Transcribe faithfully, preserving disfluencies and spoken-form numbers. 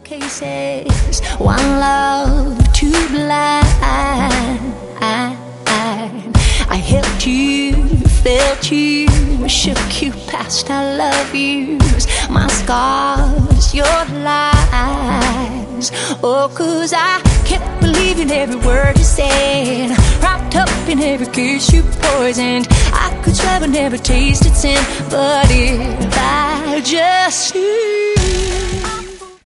cases, one love, two blind. I held you, felt you, shook you past I love yous, my scars, your lies. Oh, 'cause I kept believing every word you said, wrapped up in every kiss you poisoned. I could swear I never tasted sin, but if I just knew